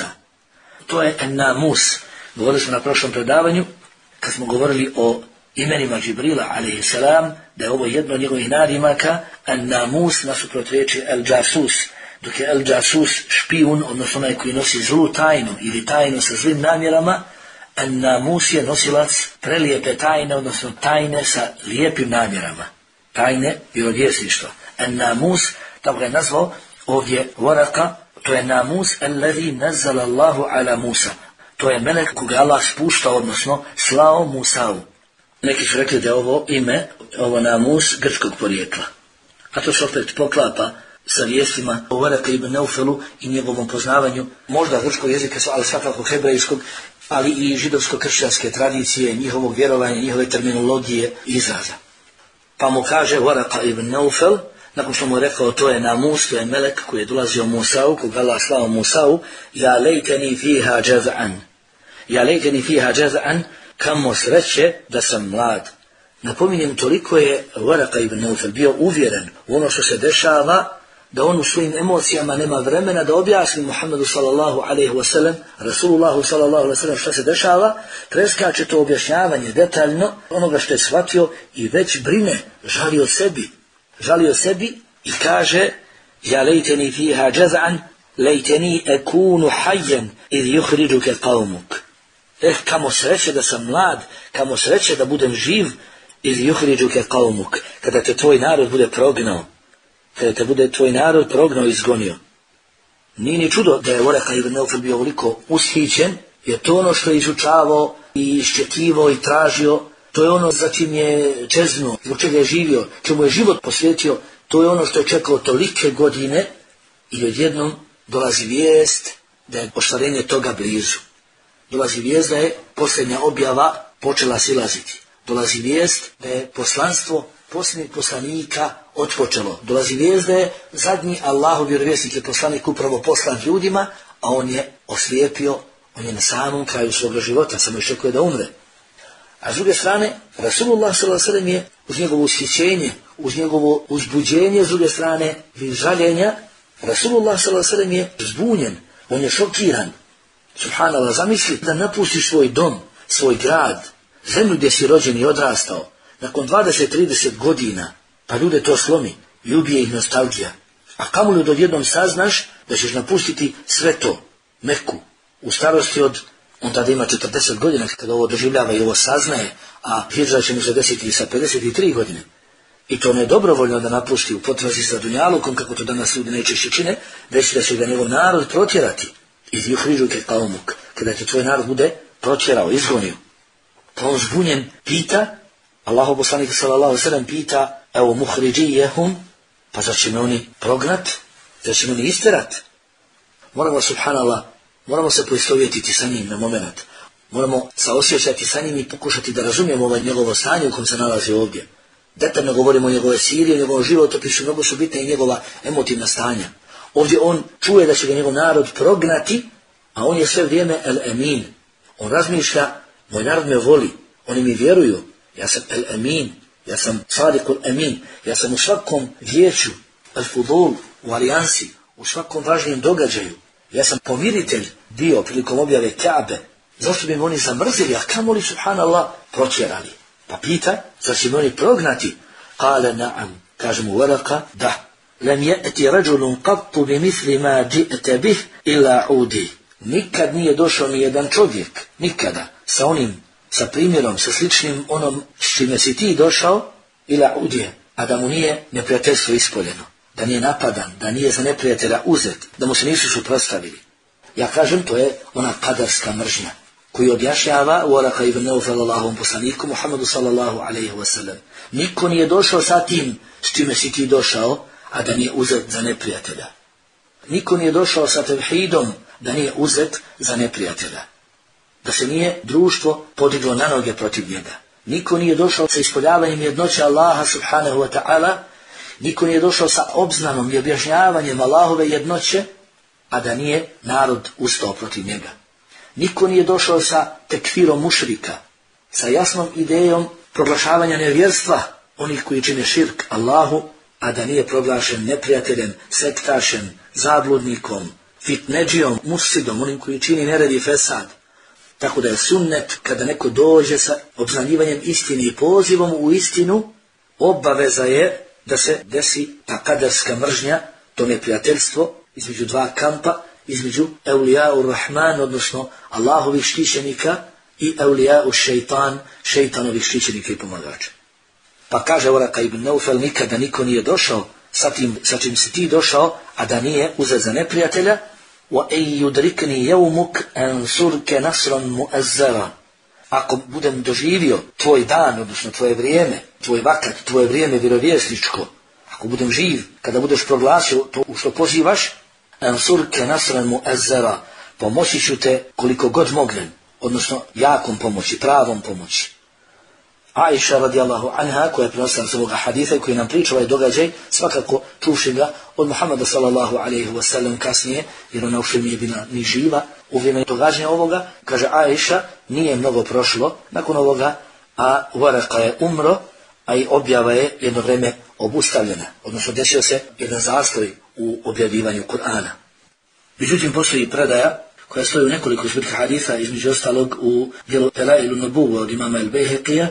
To je an-namus. Govorili smo na prošlom predavanju, kad smo govorili o imenima Džibrila, alaihi salam, da je ovo jedno od njegovih nadimaka, an-namus, nasuprot riječi el-đasus, dok je el-đasus špijun, odnosno onaj koji nosi zlu tajnu ili tajnu sa zlim namjerama, an-namus je nosilac prelijepe tajne, odnosno tajne sa lijepim namjerama. Tajne vjerovjesništva. An-namus, tako ga je nazvao ovdje Waraqa, to je namus alladhi nazzala Allahu ala Musa. To je melek koga Allah spuštao, odnosno slao Musau. Neki su rekli da je ovo ime, ovo namus, grčkog porijekla. A to se opet poklapa sa vijestima o Waraqa ibn Naufelu i njegovom poznavanju, možda grčkog jezika, ali svakako hebrejskog, ali i židovsko-kršćanske tradicije, njihovog vjerovanja, njihove terminologije i izraza. Pa mu kaže Waraqa ibn Naufel, nakon što mu je rekao to je namus, to je melek koji je dolazio Musau, koga Allah slao Musau, ja lejteni fiha jaz'an. Ja lejteni fiha jaz'an, kamo sreće da sam mlad. Napominjem, toliko je Waraqa ibn Naufel bio uvjeren u ono što se dešava, da on u svojim emocijama nema vremena da objasni Muhammedu sallallahu alaihi wa sallam, Rasulullahu sallallahu alaihi wa sallam šta se dešava, preskače to objašnjavanje detaljno onoga što je shvatio i već brine, žali o sebi. Žali o sebi i kaže ja lejteni fiha jaz'an lejteni ekunu hajjan idh yukhrijuke qawmuk. Eh, kamo sreće da sam mlad, kamo sreće da budem živ idh yukhrijuke qawmuk, kada te tvoj narod bude prognao, kada te bude tvoj narod prognao i izgonio. Nije ni čudo da je Waraqa ibn Naufel bio ovoliko ushićen, jer to ono što je izučavao i iščekivao i tražio, to je ono za čim je čeznuo, zbog čega je živio, čemu je život posvetio, to je ono što je čekao tolike godine i odjednom dolazi vijest da je ostvarenje toga blizu. Dolazi vijest da je posljednja objava počela silaziti. Dolazi vijest da je poslanstvo posljednjeg poslanika otpočelo. Dolazi vijest da je zadnji Allahov vjerovjesnik i poslanik upravo poslan ljudima, a on je oslijepio, on je na samom kraju svoga života, samo iščekuje da umre. A s druge strane, Rasulullah sallallahu alejhi ve sellem je uz njegovo ushićenje, uz njegovo uzbuđenje, s druge strane žaljenja, Rasulullah sallallahu alejhi ve sellem je zbunjen, on je šokiran. Subhanallah, zamisli da napustiš svoj dom, svoj grad, zemlju gdje si rođen i odrastao, nakon dvadeset trideset godina, pa ljude to slomi i ubije ih nostalgija. A kamoli da odjednom saznaš da ćeš napustiti sve to, Meku, u starosti od, on tada ima četrdeset godina kada ovo doživljava i ovo saznaje, a hidžra će mu se desiti sa pedeset tri godine. I to ne dobrovoljno da napusti u potrazi sa dunjalukom, kako to danas ljudi najčešće čine, već da će ga njegov narod protjerati. Iz yukhrijuke qawmuk, kada će tvoj narod bude protjerao, izgonio. Pa on zbunjen pita, Allahu poslanik sallallahu alejhi ve sellem pita, evo muhridžijehum, pa zar će me oni prognat, zar će me oni isterat? Moramo, subhanallah, moramo se poistovjetiti sa njim na moment. Moramo saosjećati sa njim i pokušati da razumijemo ovaj njegovo stanje u kojem se nalazi ovdje. Detaljno govorimo o njegove sirije, o njegovom životopisu, mnogo su bitne i njegova emotivna stanja. Ovdje on čuje da će ga njegov narod prognati, a on je sve vrijeme el-emin. On razmišlja, moj narod me voli, oni mi vjeruju, ja sam el-emin, ja sam sadikul emin, ja sam u svakom vijeću, el-fudul, u alijansi, u svakom važnijem događaju. Ja sam pomiritelj bio prilikom objave Kaabe. Zašto bi me oni zamrzili, a kamoli, subhanallah, protjerali? Pa pita, zar će me oni prognati? Kale na'am, kaže mu Waraqa, da. Lem je'ti rađulun qattu bi misli ma dži'te bih ila udi. Nikad nije došao ni jedan čovjek, nikada, sa onim, sa primjerom, sa sličnim onom s čime si ti došao, ila udije, a da mu nije neprijateljstvo ispoljeno, da nije napadan, da nije za neprijatelja uzet, da mu se nisu suprotstavili. Ja kažem, to je ona kadarska mržnja koju objašnjava Waraka ibn Naufel Allahovom poslaniku Muhammedu sallallahu alaihi wasallam. Niko nije došao sa tim s čime si ti došao, a da nije uzet za neprijatelja. Niko nije došao sa tevhidom da nije uzet za neprijatelja. Da se nije društvo podiglo na noge protiv njega. Niko nije došao sa ispoljavanjem jednoće Allaha subhanahu wa ta'ala, niko nije došao sa obznanom i objašnjavanjem Allahove jednoće, a da nije narod ustao protiv njega. Niko nije došao sa tekfirom mušrika, sa jasnom idejom proglašavanja nevjerstva onih koji čine širk Allahu, a da nije proglašen neprijateljem, sektašem, zabludnikom, fitneđijom, mufsidom, onim koji čini nered i fesad. Tako da je sunnet, kada neko dođe sa obznanjivanjem istine i pozivom u istinu, obaveza je da se desi ta kadarska mržnja, to neprijateljstvo između dva kampa, između Eulijau Rahman, odnosno Allahovih štićenika, i Eulijau Šeitan, šeitanovih štićenika i pomagača. Pa kaže Waraka ibn Naufel, nikada niko nije došao sa tim, sa čim si ti došao, a da nije uzet za neprijatelja. وَأَيْ يُدْرِكْنِي يَوْمُكْ أَنْصُرْكَ نَصْرًا مُؤَزَّرًا. Ako budem doživio tvoj dan, odnosno tvoje vrijeme, tvoj vakat, tvoje vrijeme vjerovjesničko, ako budem živ, kada budeš proglasio to u što pozivaš, أَنْصُرْكَ نَصْرًا مُؤَزَّرًا, pomoći ću te koliko god mognem, odnosno jakom pomoći, pravom pomoći. Aisha radijallahu anha, koja je prenosila sa ovoga haditha i koji nam priča ovaj događaj, svakako čuvši ga od Muhammeda sallallahu alaihi wasallam kasnije, jer ona uopšte nije bila ni živa u vrijeme događanja ovoga, kaže Aisha, nije mnogo prošlo nakon ovoga, a Waraka je umro, a i objava je jedno vrijeme obustavljena, odnosno desio se jedan zastoj u objavljivanju Kur'ana. Međutim, postoji predaja koja stoji u nekoliko zbirka haditha, između ostalog u dijelu Delailu Nubuwa od imama al-Bejheqija,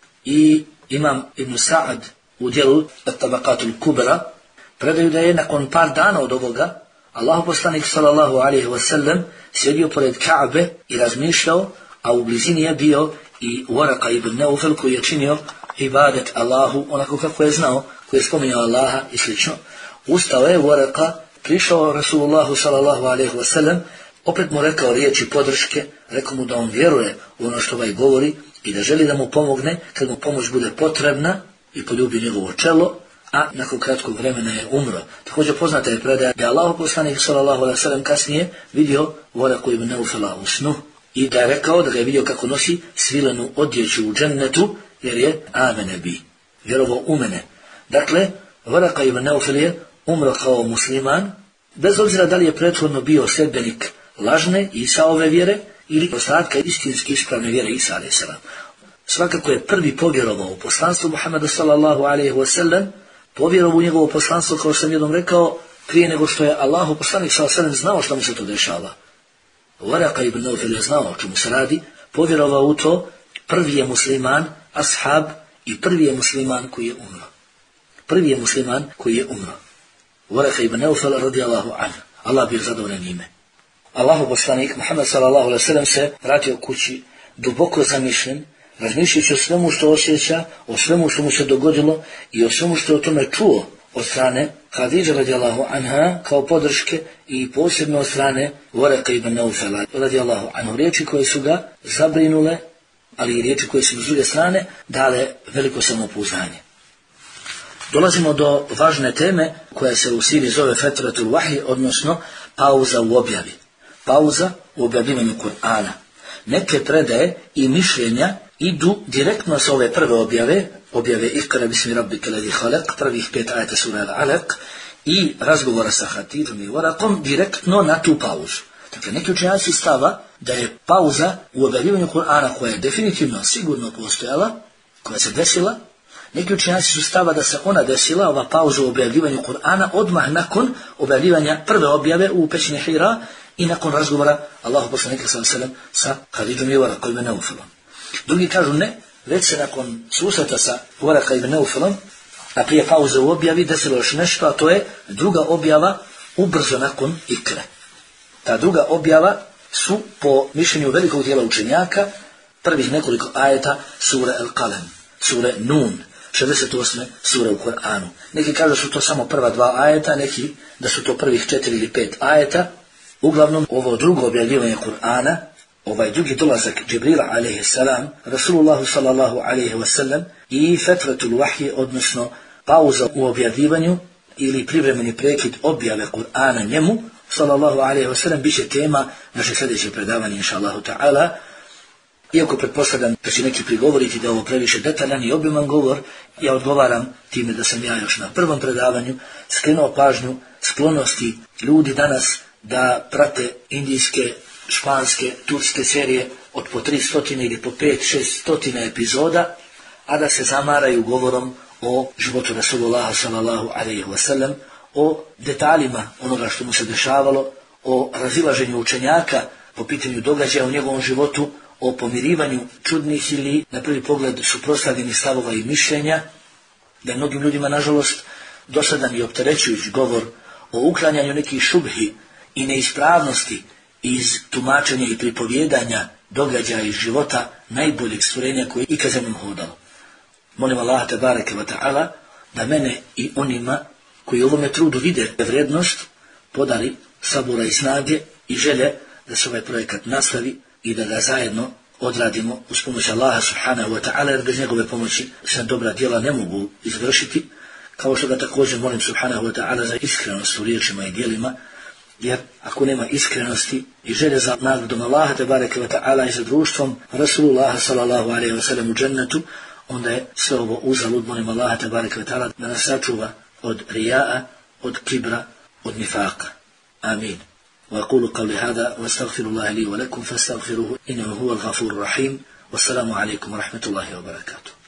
i imam Ibn Sa'ad u dijelu At-Tabaqatul Kubra, predaju da je nakon par dana od ovoga Allahu poslanik sallallahu alaihi wasallam sjedio pored Ka'be i razmišljao, a u blizini je bio i Waraka ibn Naufel koji je činio ibadet Allahu onako kako je znao, koji je spominjao Allaha i slično. Ustao je Waraka, prišao Rasulullahu sallallahu alaihi wasallam, opet mu rekao riječi podrške, rekao mu da on vjeruje u ono što ovaj govori i da želi da mu pomogne kad mu pomoć bude potrebna, i poljubio njegovo čelo, a nakon kratkog vremena je umro. Također poznata je predaja da je Allahu poslanik sallallahu alejhi ve sellem kasnije vidio Waraku ibn Naufela u snu i da je rekao da ga je vidio kako nosi svilenu odjeću u džennetu, jer je amene bi, vjerovao u mene. Dakle, Waraka ibn Naufel je umro kao musliman, bez obzira da li je prethodno bio sljedbenik lažne Isaove vjere ili ostatka istinski ispravne vjere Isa alejhi selam. Svakako je prvi povjerovao u poslanstvo Muhammeda sallallahu alejhi ve sellem, povjerovao u njegovo poslanstvo, kao sam jednom rekao, prije nego što je Allahu poslanik sallallahu alejhi ve sellem znao što mu se to dešava. Waraka ibn Naufel je znao o čemu se radi, povjerovao u to, prvi je musliman, ashab, i prvi je musliman koji je umro. Prvi je musliman koji je umro. Waraka ibn Naufel radijallahu anhu. Allah bio zadovoljan njime. Allahu poslanik Muhammed sallallahu alejhi ve sellem se vratio kući duboko zamišljen, razmišljajući o svemu što osjeća, o svemu što mu se dogodilo i o svemu što je o tome čuo od strane Hadidže radijallahu anha kao podrške i posebno od strane Waraka ibn Naufela radijallahu anhu. Riječi koje su ga zabrinule, ali i riječi koje su s druge strane dale veliko samopouzdanje. Dolazimo do važne teme koja se u siri zove Fetratul Wahyi, odnosno pauza u objavi. Pauza u objavljivanju Kur'ana. Neke predaje i mišljenja idu direktno sa ove prve objave, objave Ikra bismi rabbika ladhi khalaq, prvih pet ajeta sura Al-Alaq, i razgovora sa Hatidom i Warakom direktno na tu pauzu. Dakle, neki učenjaci stava da je pauza u objavljivanju Kur'ana, koja je definitivno sigurno postojala, koja se desila. Neki učenjaci su stava da se ona desila, ova pauza u objavljivanju Kur'ana, odmah nakon objavljivanja prve objave u pećini Hira i nakon razgovora Allahu poslanika sallallahu alejhi ve sellem sa Hadidom i Warakom ibn Naufelom. Drugi kažu ne, već se nakon susreta sa Waraka ibn Naufelom, a prije pauze u objavi, desilo još nešto, a to je druga objava ubrzo nakon Ikre. Ta druga objava su, po mišljenju velikog dijela učenjaka, prvih nekoliko ajeta sure Al-Qalam, sure Nun, šezdeset osme sure u Kur'anu. Neki kažu da su to samo prva dva ajeta, neki da su to prvih četiri ili pet ajeta. Uglavnom, ovo drugo objavljivanje Kur'ana, ovaj drugi dolazak Džibrila alejhi selam, Rasulullahu sallallahu alejhi ve sellem i fetretul vahji, odnosno pauza u objavljivanju ili privremeni prekid objave Kur'ana njemu, sallallahu alejhi ve sellem, bit će tema naše sljedeće predavanje, inša Allahu ta'ala. Iako pretpostavljam da će neki prigovoriti da ovo previše detaljan i obiman govor, ja odgovaram time da sam ja još na prvom predavanju skrenuo pažnju sklonosti ljudi danas da prate indijske, španske, turske serije od po tri stotine ili po pet, šest stotine epizoda, a da se zamaraju govorom o životu Rasulullaha sallallahu alejhi ve sellem, o detaljima onoga što mu se dešavalo, o razilaženju učenjaka po pitanju događaja u njegovom životu, o pomirivanju čudnih ili na prvi pogled suprotstavljenih stavova i mišljenja, da je mnogim ljudima nažalost dosadan i opterećujući govor o uklanjanju nekih šubhi i neispravnosti iz tumačenja i pripovjedanja događaja iz života najboljeg stvorenja koje je ikad zemljom hodalo. Molim Allaha tebareke ve ta'ala da mene i onima koji u ovome trudu vide vrijednost podari sabura i snage i želje da se ovaj projekat nastavi i da ga zajedno odradimo uz pomoć Allaha subhanahu wa ta'ala, jer bez njegove pomoći se dobra djela ne mogu izvršiti, kao što ga također molim subhanahu wa ta'ala za iskrenost u riječima i djelima, jer ako nema iskrenosti i želje za nagradom Allaha tebareke ve ta'ala i za društvom Rasulullaha sallallahu alejhi ve sellem u džennetu, onda je sve ovo uzalud. Molim Allaha tebareke ve ta'ala da nas sačuva od rija'a, od kibra, od nifaqa. Amin. وأقول قولي هذا واستغفر الله لي ولكم فاستغفروه إنه هو الغفور الرحيم والسلام عليكم ورحمة الله وبركاته.